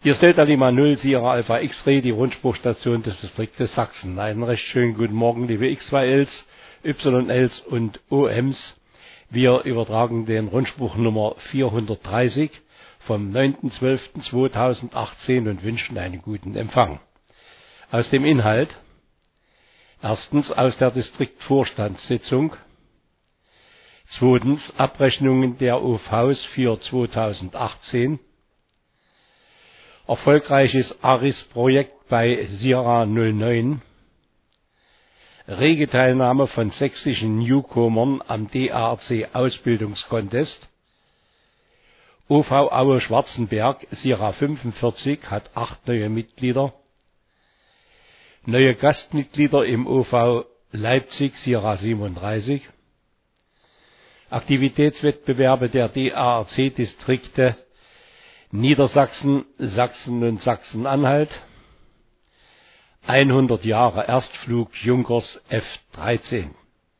Hier ist Delta Lima 0, Sierra Alpha X-Ray, die Rundspruchstation des Distriktes Sachsen. Einen recht schönen guten Morgen, liebe X2Ls, YLs und OMs. Wir übertragen den Rundspruch Nummer 430 vom 9.12.2018 und wünschen einen guten Empfang. Aus dem Inhalt: Erstens aus der Distriktvorstandssitzung. Zweitens Abrechnungen der OVs für 2018. Erfolgreiches ARIS-Projekt bei Sierra 09. Rege Teilnahme von sächsischen Newcomern am DARC-Ausbildungskontest. OV Aue Schwarzenberg, Sierra 45, hat 8 neue Mitglieder. Neue Gastmitglieder im OV Leipzig, Sierra 37. Aktivitätswettbewerbe der DARC-Distrikte Niedersachsen, Sachsen und Sachsen-Anhalt. 100 Jahre Erstflug Junkers F-13.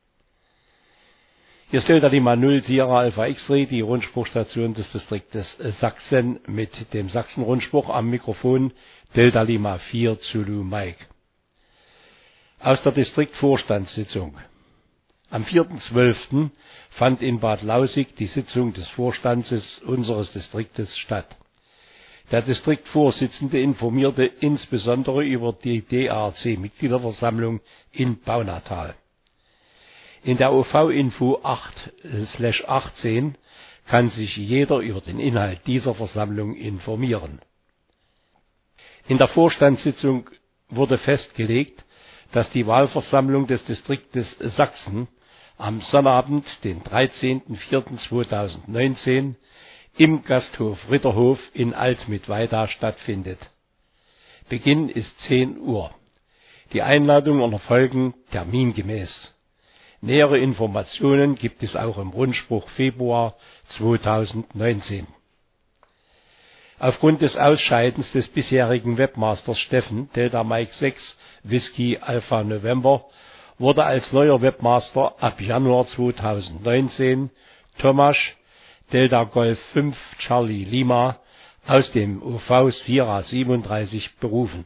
Hier ist Delta Lima 0, Sierra Alpha X-Ray, die Rundspruchstation des Distriktes Sachsen mit dem Sachsen-Rundspruch am Mikrofon Delta Lima 4 Zulu Mike. Aus der Distriktvorstandssitzung. Am 4.12. fand in Bad Lausick die Sitzung des Vorstandes unseres Distriktes statt. Der Distriktvorsitzende informierte insbesondere über die DARC-Mitgliederversammlung in Baunatal. In der OV-Info 8/18 kann sich jeder über den Inhalt dieser Versammlung informieren. In der Vorstandssitzung wurde festgelegt, dass die Wahlversammlung des Distriktes Sachsen am Sonnabend, den 13.04.2019, im Gasthof Ritterhof in Alt-Mittweida stattfindet. Beginn ist 10 Uhr. Die Einladungen erfolgen termingemäß. Nähere Informationen gibt es auch im Rundspruch Februar 2019. Aufgrund des Ausscheidens des bisherigen Webmasters Steffen, Delta Mike 6, Whisky Alpha November, wurde als neuer Webmaster ab Januar 2019 Tomasz, Delta Golf 5 Charlie Lima aus dem OV Sierra 37 berufen.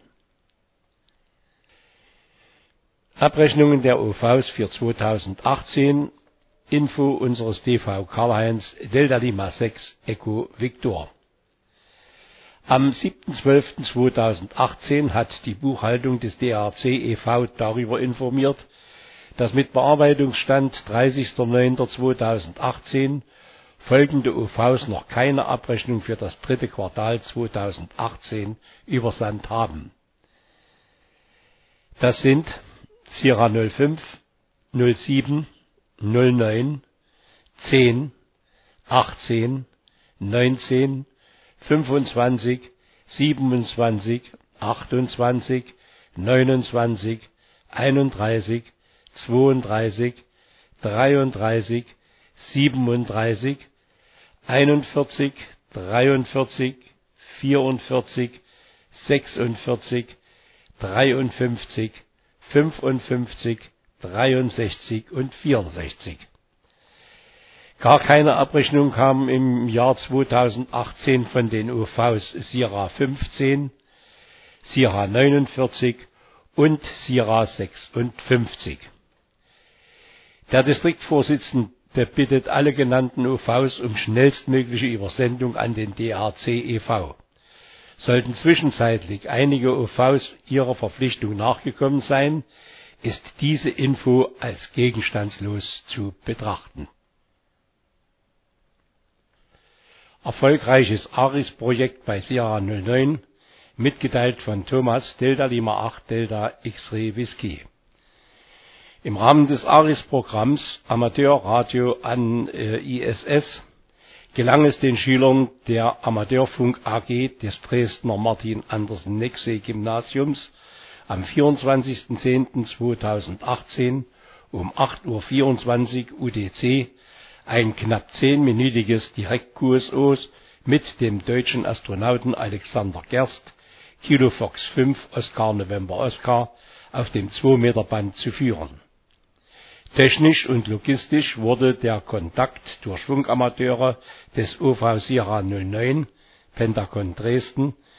Abrechnungen der OVs für 2018, Info unseres DV Karl-Heinz, Delta Lima 6 Echo Victor. Am 7.12.2018 hat die Buchhaltung des DARC e.V. darüber informiert, dass mit Bearbeitungsstand 30.09.2018 folgende OVs noch keine Abrechnung für das dritte Quartal 2018 übersandt haben. Das sind Sierra 05, 07, 09, 10, 18, 19, 25, 27, 28, 29, 31, 32, 33, 37, 41, 43, 44, 46, 53, 55, 63 und 64. Gar keine Abrechnung kam im Jahr 2018 von den OVs Sierra 15, Sierra 49 und Sierra 56. Der Distriktvorsitzende bittet alle genannten OVs um schnellstmögliche Übersendung an den DARC e.V. Sollten zwischenzeitlich einige OVs ihrer Verpflichtung nachgekommen sein, ist diese Info als gegenstandslos zu betrachten. Erfolgreiches ARIS-Projekt bei Sierra 09, mitgeteilt von Thomas, Delta Lima 8 Delta X-Ray Whisky. Im Rahmen des ARIS-Programms Amateurradio an ISS gelang es den Schülern der Amateurfunk AG des Dresdner Martin-Andersen-Nexey-Gymnasiums am 24.10.2018 um 8.24 Uhr UTC ein knapp 10-minütiges DirektQSO mit dem deutschen Astronauten Alexander Gerst, Kilo Fox 5 Oscar November Oscar, auf dem 2-Meter-Band zu führen. Technisch und logistisch wurde der Kontakt durch Funkamateure des OV Sierra 09, Pentagon Dresden,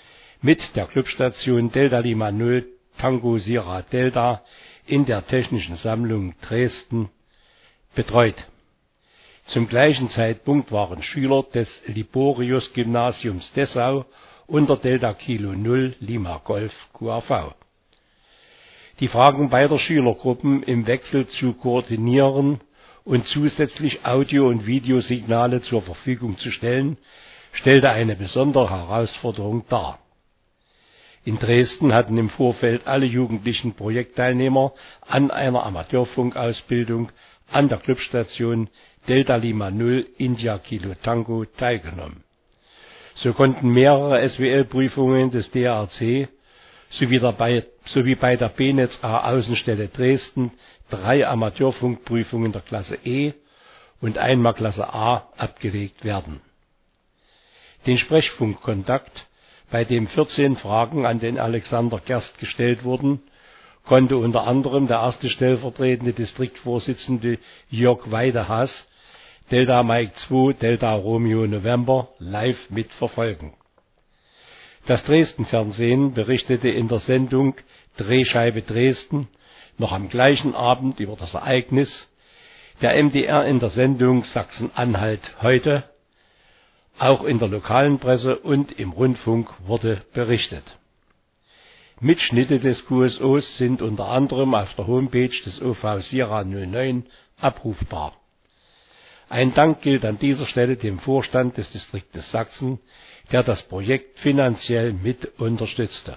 mit der Clubstation Delta Lima 0 Tango Sierra Delta in der Technischen Sammlung Dresden betreut. Zum gleichen Zeitpunkt waren Schüler des Liborius-Gymnasiums Dessau unter Delta Kilo 0 Lima Golf QAV. Die Fragen beider Schülergruppen im Wechsel zu koordinieren und zusätzlich Audio- und Videosignale zur Verfügung zu stellen, stellte eine besondere Herausforderung dar. In Dresden hatten im Vorfeld alle jugendlichen Projektteilnehmer an einer Amateurfunkausbildung an der Clubstation Delta Lima 0 India Kilo Tango teilgenommen. So konnten mehrere SWL-Prüfungen des DRC sowie bei der BNetz A Außenstelle Dresden 3 Amateurfunkprüfungen der Klasse E und einmal Klasse A abgelegt werden. Den Sprechfunkkontakt, bei dem 14 Fragen an den Alexander Gerst gestellt wurden, konnte unter anderem der erste stellvertretende Distriktvorsitzende Jörg Weidehaß, Delta Mike 2 Delta Romeo November, live mitverfolgen. Das Dresden-Fernsehen berichtete in der Sendung Drehscheibe Dresden noch am gleichen Abend über das Ereignis, der MDR in der Sendung Sachsen-Anhalt heute, auch in der lokalen Presse und im Rundfunk wurde berichtet. Mitschnitte des QSOs sind unter anderem auf der Homepage des OV Sierra 09 abrufbar. Ein Dank gilt an dieser Stelle dem Vorstand des Distriktes Sachsen, der das Projekt finanziell mit unterstützte.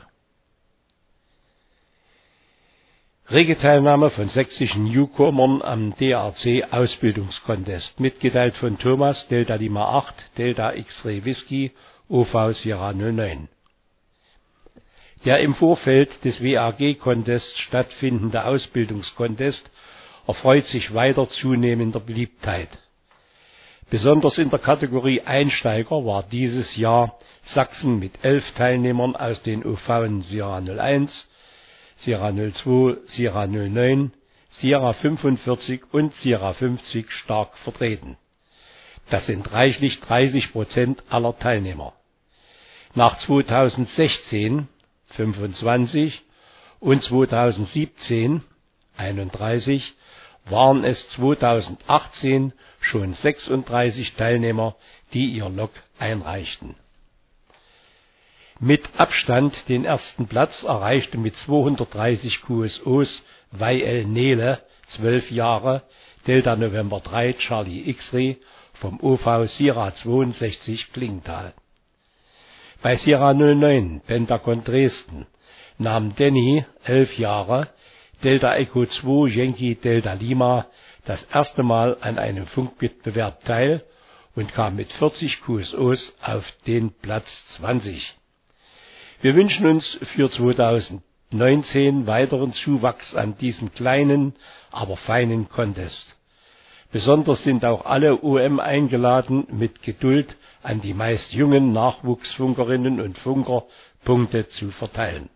Rege Teilnahme von sächsischen Newcomern am DRC-Ausbildungscontest, mitgeteilt von Thomas, Delta Lima 8, Delta X-Ray Whisky, OV Sierra 09. Der im Vorfeld des WAG-Contests stattfindende Ausbildungscontest erfreut sich weiter zunehmender Beliebtheit. Besonders in der Kategorie Einsteiger war dieses Jahr Sachsen mit 11 Teilnehmern aus den OVen Sierra 01, Sierra 02, Sierra 09, Sierra 45 und Sierra 50 stark vertreten. Das sind reichlich 30% aller Teilnehmer. Nach 2016 25 und 2017 31 waren es 2018 schon 36 Teilnehmer, die ihr Log einreichten. Mit Abstand den ersten Platz erreichte mit 230 QSOs Weil Nele, 12 Jahre, Delta November 3 Charlie X-Ray vom OV Sierra 62 Klingenthal. Bei Sierra 09 Pentagon Dresden nahm Danny, 11 Jahre, Delta Echo 2 Yankee Delta Lima das erste Mal an einem Funkwettbewerb teil und kam mit 40 QSOs auf den Platz 20. Wir wünschen uns für 2019 weiteren Zuwachs an diesem kleinen, aber feinen Contest. Besonders sind auch alle OM eingeladen, mit Geduld an die meist jungen Nachwuchsfunkerinnen und Funker Punkte zu verteilen.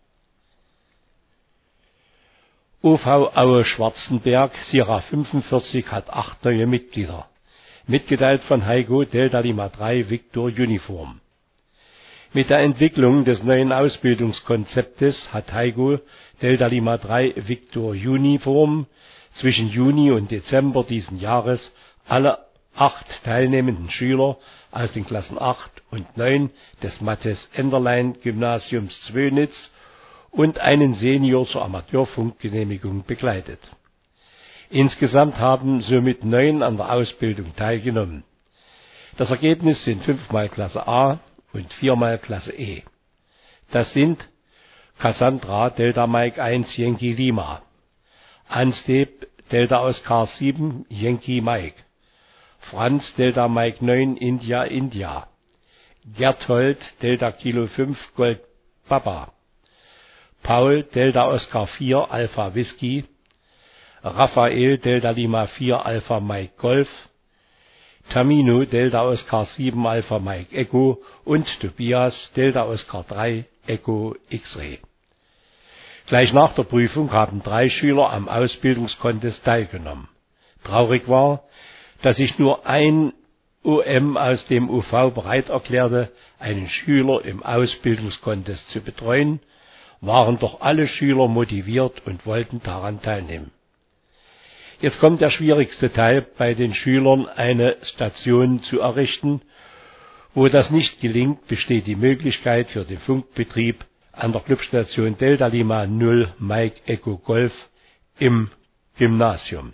OV Aue Schwarzenberg Sierra 45 hat 8 neue Mitglieder, mitgeteilt von Heiko Delta Lima 3 Victor Uniform. Mit der Entwicklung des neuen Ausbildungskonzeptes hat Heiko Delta Lima 3 Victor Uniform zwischen Juni und Dezember diesen Jahres alle 8 teilnehmenden Schüler aus den Klassen 8 und 9 des Matthes-Enderlein-Gymnasiums Zwönitz und einen Senior zur Amateurfunkgenehmigung begleitet. Insgesamt haben somit 9 an der Ausbildung teilgenommen. Das Ergebnis sind 5-mal Klasse A und 4-mal Klasse E. Das sind Cassandra Delta Mike 1 Yankee Lima, Ansteb Delta Oscar 7 Yankee Mike, Franz Delta Mike 9 India India, Gerthold Delta Kilo 5 Gold Papa, Paul Delta Oscar 4 Alpha Whisky, Raphael Delta Lima 4 Alpha Mike Golf, Tamino Delta Oscar 7 Alpha Mike Echo und Tobias Delta Oscar 3 Echo X-Ray. Gleich nach der Prüfung haben 3 Schüler am Ausbildungscontest teilgenommen. Traurig war, dass sich nur ein OM aus dem UV bereit erklärte, einen Schüler im Ausbildungskontest zu betreuen, waren doch alle Schüler motiviert und wollten daran teilnehmen. Jetzt kommt der schwierigste Teil, bei den Schülern eine Station zu errichten. Wo das nicht gelingt, besteht die Möglichkeit für den Funkbetrieb an der Clubstation Delta Lima 0 Mike Echo Golf im Gymnasium.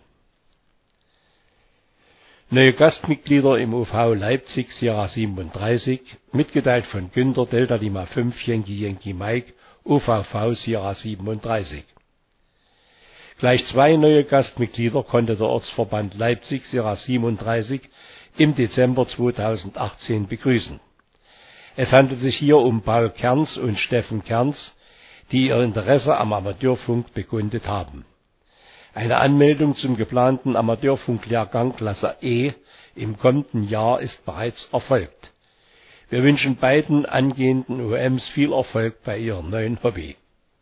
Neue Gastmitglieder im UV Leipzig Sierra 37, mitgeteilt von Günther Delta Lima 5 Yankee Mike UVV Sierra 37. Gleich 2 neue Gastmitglieder konnte der Ortsverband Leipzig Sierra 37 im Dezember 2018 begrüßen. Es handelt sich hier um Paul Kerns und Steffen Kerns, die ihr Interesse am Amateurfunk bekundet haben. Eine Anmeldung zum geplanten Amateurfunklehrgang Klasse E im kommenden Jahr ist bereits erfolgt. Wir wünschen beiden angehenden OMs viel Erfolg bei ihrem neuen Hobby.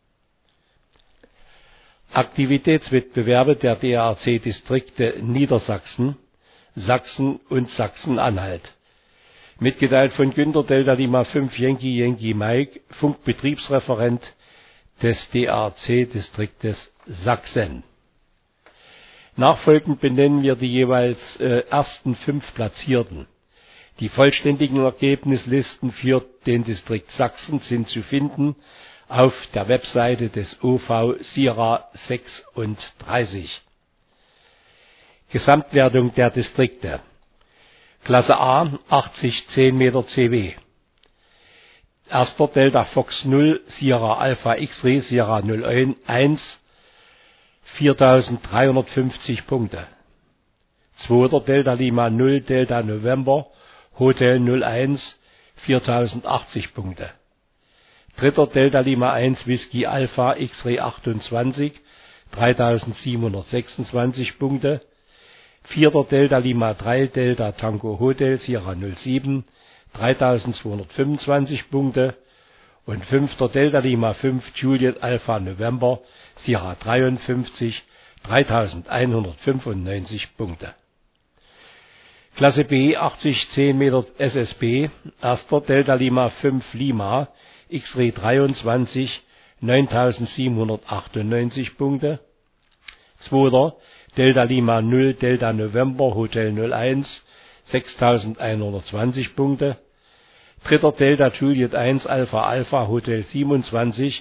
Aktivitätswettbewerbe der DARC-Distrikte Niedersachsen, Sachsen und Sachsen-Anhalt. Mitgeteilt von Günther Delta Lima 5 Yankee Mike, Funkbetriebsreferent des DARC-Distriktes Sachsen. Nachfolgend benennen wir die jeweils ersten 5 Platzierten. Die vollständigen Ergebnislisten für den Distrikt Sachsen sind zu finden auf der Webseite des OV Sierra 36. Gesamtwertung der Distrikte. Klasse A 80 10 Meter CW. Erster Delta Fox 0 Sierra Alpha X-Ray Sierra 01 4350 Punkte. Zweiter Delta Lima 0 Delta November Hotel 01 4080 Punkte. Dritter Delta Lima 1 Whisky Alpha X-Ray 28 3726 Punkte. Vierter Delta Lima 3 Delta Tango Hotel Sierra 07 3225 Punkte und fünfter Delta Lima 5 Juliet Alpha November Sierra 53 3195 Punkte. Klasse B 80 10 Meter SSB, erster Delta Lima 5 Lima X-Ray 23 9798 Punkte. Zweiter Delta Lima 0 Delta November Hotel 01 6120 Punkte. Dritter Delta Juliet 1 Alpha Alpha Hotel 27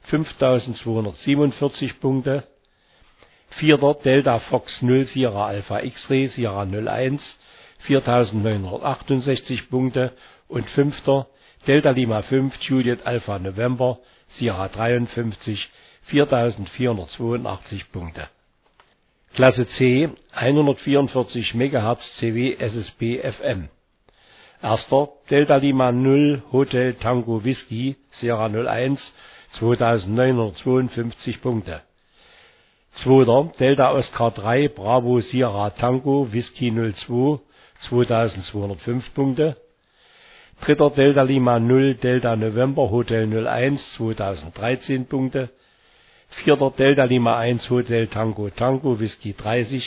5247 Punkte. Vierter Delta Fox 0 Sierra Alpha X-Ray Sierra 01 4968 Punkte und fünfter Delta Lima 5 Juliet Alpha November Sierra 53 4482 Punkte. Klasse C 144 MHz CW SSB FM. Erster Delta Lima 0 Hotel Tango Whisky Sierra 01 2952 Punkte. Zweiter Delta Oscar 3 Bravo Sierra Tango Whisky 02 2205 Punkte. Dritter Delta Lima 0 Delta November Hotel 01 2013 Punkte. Vierter Delta Lima 1 Hotel Tango Tango Whisky 30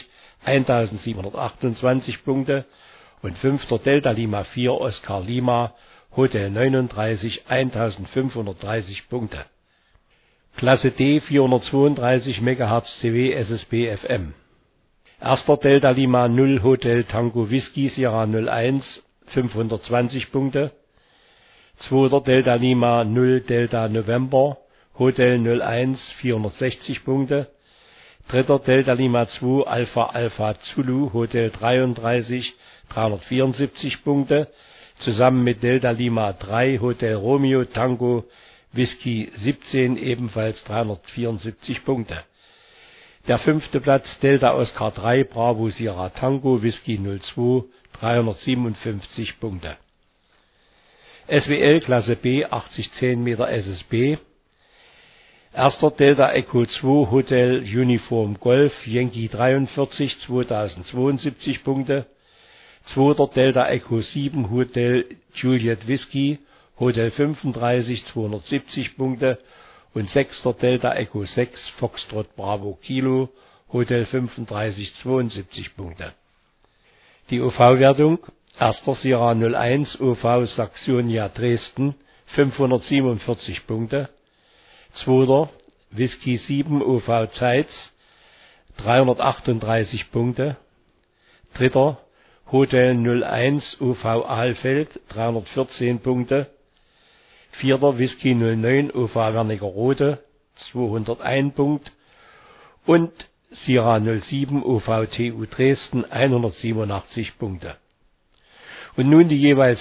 1728 Punkte und fünfter Delta Lima 4 Oscar Lima Hotel 39 1530 Punkte. Klasse D 432 MHz CW SSB FM. Erster Delta Lima 0 Hotel Tango Whisky Sierra 01 520 Punkte. Zweiter Delta Lima 0 Delta November Hotel 01 460 Punkte. Dritter Delta Lima 2 Alpha Alpha Zulu Hotel 33 374 Punkte. Zusammen mit Delta Lima 3 Hotel Romeo Tango Whisky 17 ebenfalls 374 Punkte. Der fünfte Platz Delta Oscar 3 Bravo Sierra Tango Whisky 02 357 Punkte. SWL Klasse B 80 10 Meter SSB. Erster Delta Echo 2 Hotel Uniform Golf Yankee 43 2072 Punkte. Zweiter Delta Echo 7 Hotel Juliet Whisky Hotel 35 270 Punkte und sechster Delta Echo 6 Foxtrot Bravo Kilo Hotel 35 72 Punkte. Die UV-Wertung 1. Sierra 01 OV Saxonia Dresden 547 Punkte. 2. Whisky 7 OV Zeitz 338 Punkte. 3. Hotel 01 OV Ahlfeld 314 Punkte. 4. Whisky 09 OV Wernigerode 201 Punkt. Und Sierra 07 OV TU Dresden 187 Punkte. Und nun die jeweils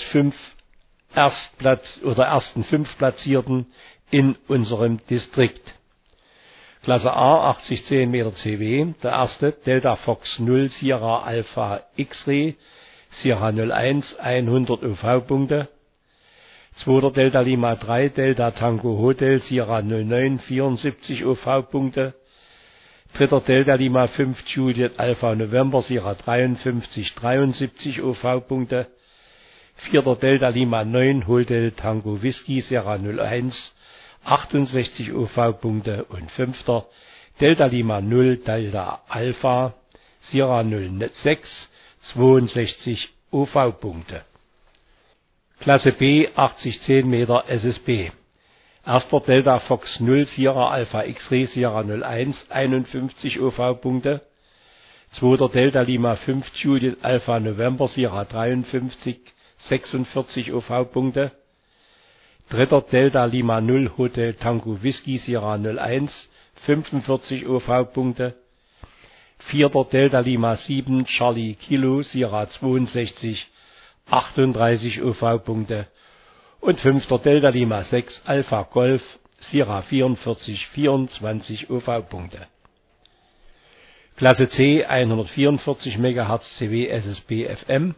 ersten 5 Platzierten in unserem Distrikt. Klasse A 80-10 Meter CW, der erste Delta Fox 0 Sierra Alpha X-Ray, Sierra 01 100 OV-Punkte. 2. Delta Lima 3 Delta Tango Hotel Sierra 09 74 OV-Punkte. 3. Delta Lima 5 Juliet Alpha November Sierra 53 73 OV-Punkte. 4. Delta Lima 9 Hotel Tango Whisky Sierra 01 68 OV-Punkte und 5. Delta Lima 0 Delta Alpha Sierra 06 62 OV-Punkte. Klasse B 80-10 Meter SSB. 1. Delta Fox 0 Sierra Alpha X-Ray Sierra 01 51 OV-Punkte. 2. Delta Lima 5 Juliet Alpha November Sierra 53 46 OV-Punkte. 3. Delta Lima 0 Hotel Tango Whisky Sierra 01 45 OV-Punkte. 4. Delta Lima 7 Charlie Kilo Sierra 62 38 OV-Punkte. Und 5. Delta Lima 6 Alpha Golf Sierra 44 24 OV-Punkte. Klasse C 144 MHz CW SSB FM.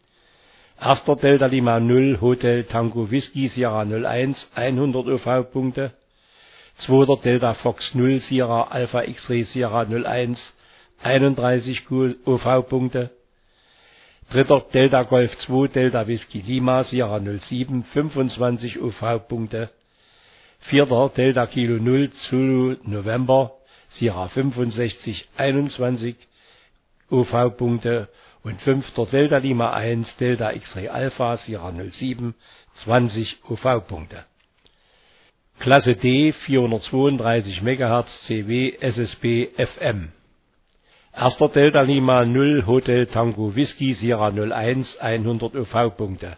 1. Delta Lima 0 Hotel Tango Whisky Sierra 01 100 OV-Punkte. 2. Delta Fox 0 Sierra Alpha X-Ray Sierra 01 31 OV-Punkte. 3. Delta Golf 2 Delta Whisky Lima Sierra 07 25 OV-Punkte. 4. Delta Kilo 0 Zulu November Sierra 65 21 OV-Punkte. Und 5. Delta Lima 1 Delta X-Ray Alpha Sierra 07 20 OV-Punkte. Klasse D 432 MHz CW SSB FM. 1. Delta Lima 0 Hotel Tango Whisky Sierra 01 100 OV-Punkte.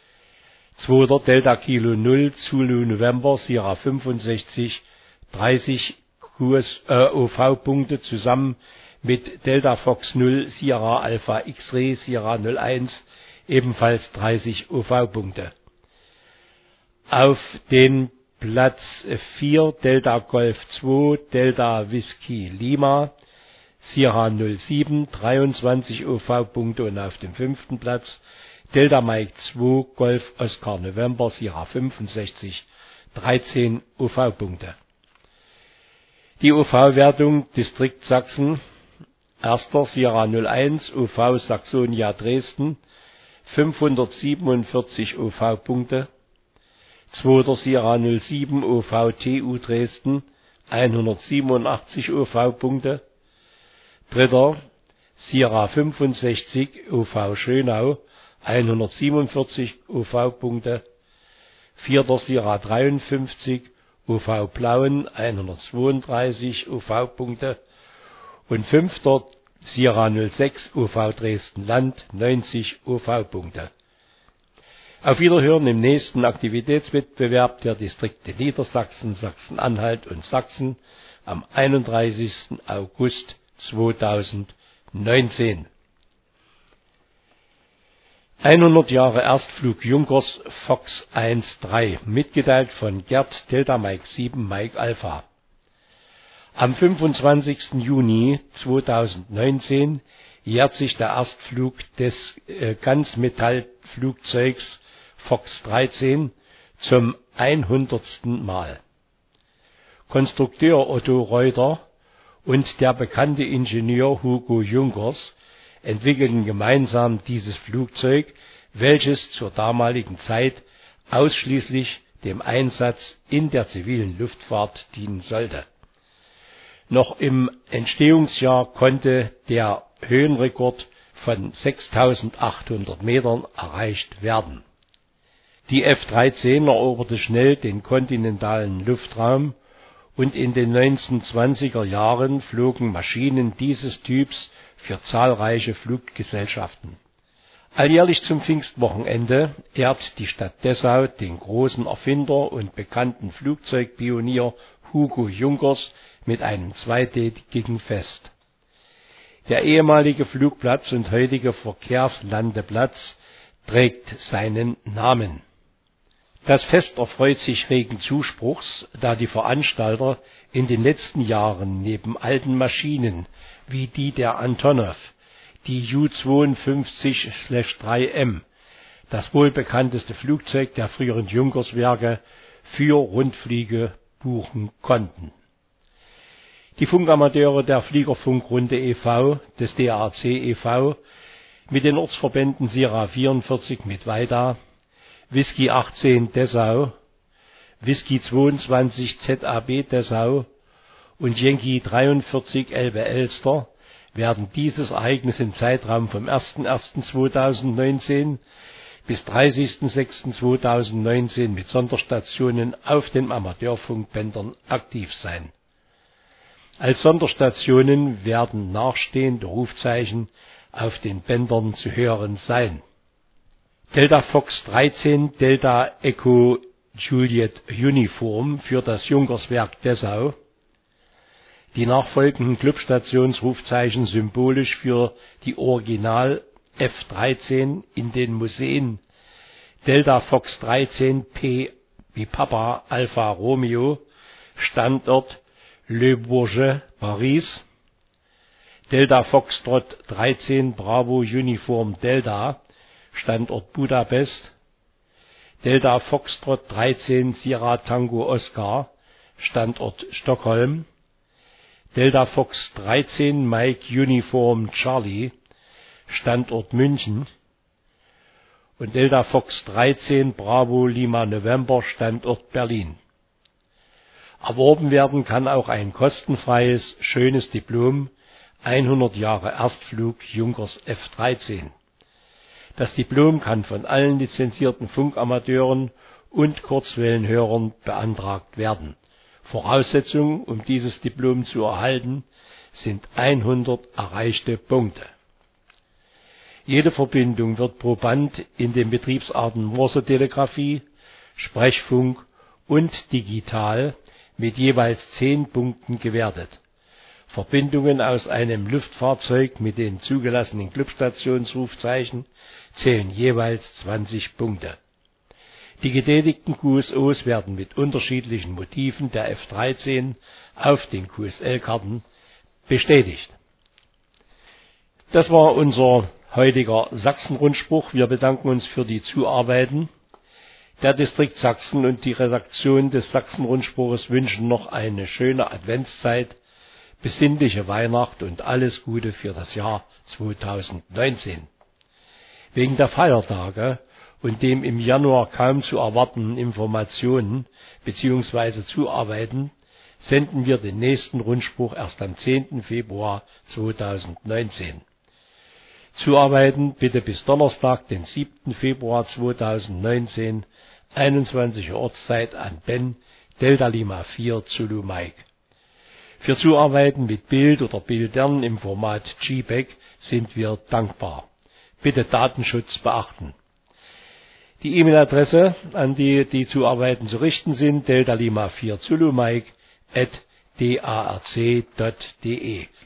2. Delta Kilo 0 Zulu November Sierra 65 30 OV-Punkte zusammen mit Delta Fox 0 Sierra Alpha X-Ray Sierra 01 ebenfalls 30 OV-Punkte. Auf den Platz 4 Delta Golf 2 Delta Whisky Lima Sierra 07 23 OV-Punkte und auf dem 5. Platz Delta Mike 2 Golf Oscar November Sierra 65 13 OV-Punkte. Die OV-Wertung Distrikt Sachsen. 1. Sierra 01 OV Saxonia Dresden 547 OV-Punkte. 2. Sierra 07 OV TU Dresden 187 OV-Punkte. 3. Sierra 65 OV Schönau 147 OV-Punkte. 4. Sierra 53 OV Plauen 132 OV-Punkte. Und 5. Sierra 06 OV Dresden Land 90 OV-Punkte. Auf Wiederhören im nächsten Aktivitätswettbewerb der Distrikte Niedersachsen, Sachsen-Anhalt und Sachsen am 31. August 2019. 100 Jahre Erstflug Junkers Fox 1-3, mitgeteilt von Gerd Delta Mike 7 Mike Alpha. Am 25. Juni 2019 jährt sich der Erstflug des Ganzmetallflugzeugs Fox 13 zum 100. Mal. Konstrukteur Otto Reuter und der bekannte Ingenieur Hugo Junkers entwickelten gemeinsam dieses Flugzeug, welches zur damaligen Zeit ausschließlich dem Einsatz in der zivilen Luftfahrt dienen sollte. Noch im Entstehungsjahr konnte der Höhenrekord von 6.800 Metern erreicht werden. Die F-13 eroberte schnell den kontinentalen Luftraum und in den 1920er Jahren flogen Maschinen dieses Typs für zahlreiche Fluggesellschaften. Alljährlich zum Pfingstwochenende ehrt die Stadt Dessau den großen Erfinder und bekannten Flugzeugpionier Hugo Junkers mit einem zweitägigen Fest. Der ehemalige Flugplatz und heutige Verkehrslandeplatz trägt seinen Namen. Das Fest erfreut sich regen Zuspruchs, da die Veranstalter in den letzten Jahren neben alten Maschinen wie die der Antonov, die Ju-52/3M, das wohl bekannteste Flugzeug der früheren Junkerswerke, für Rundflüge buchen konnten. Die Funkamateure der Fliegerfunkrunde e.V. des DAC e.V. mit den Ortsverbänden Sierra 44 mit Weida, Whisky 18 Dessau, Whisky 22 ZAB Dessau und Yankee 43 Elbe Elster werden dieses Ereignis im Zeitraum vom 01.01.2019 bis 30.06.2019 mit Sonderstationen auf den Amateurfunkbändern aktiv sein. Als Sonderstationen werden nachstehende Rufzeichen auf den Bändern zu hören sein: Delta Fox 13 Delta Echo Juliet Uniform für das Junkerswerk Dessau. Die nachfolgenden Clubstationsrufzeichen symbolisch für die Original F-13 in den Museen: Delta Fox 13 P wie Papa Alpha Romeo, Standort Le Bourget, Paris. Delta Foxtrot 13 Bravo Uniform Delta, Standort Budapest. Delta Foxtrot 13 Sierra Tango Oscar, Standort Stockholm. Delta Fox 13 Mike Uniform Charlie, Standort München. Und Delta Fox 13 Bravo Lima November, Standort Berlin. Erworben werden kann auch ein kostenfreies, schönes Diplom 100 Jahre Erstflug Junkers F-13. Das Diplom kann von allen lizenzierten Funkamateuren und Kurzwellenhörern beantragt werden. Voraussetzung, um dieses Diplom zu erhalten, sind 100 erreichte Punkte. Jede Verbindung wird pro Band in den Betriebsarten Morsetelegrafie, Sprechfunk und digital mit jeweils 10 Punkten gewertet. Verbindungen aus einem Luftfahrzeug mit den zugelassenen Clubstationsrufzeichen zählen jeweils 20 Punkte. Die getätigten QSOs werden mit unterschiedlichen Motiven der F-13 auf den QSL-Karten bestätigt. Das war unser heutiger Sachsen-Rundspruch. Wir bedanken uns für die Zuarbeiten. Der Distrikt Sachsen und die Redaktion des Sachsen-Rundspruches wünschen noch eine schöne Adventszeit, besinnliche Weihnacht und alles Gute für das Jahr 2019. Wegen der Feiertage und dem im Januar kaum zu erwartenden Informationen bzw. Zuarbeiten senden wir den nächsten Rundspruch erst am 10. Februar 2019. Zuarbeiten bitte bis Donnerstag, den 7. Februar 2019, 21 Uhr Ortszeit an Ben, Delta Lima 4 Zulu Mike. Für Zuarbeiten mit Bild oder Bildern im Format JPEG sind wir dankbar. Bitte Datenschutz beachten. Die E-Mail-Adresse, an die die Zuarbeiten zu richten sind: delta Lima 4 Zulu Mike @darc.de.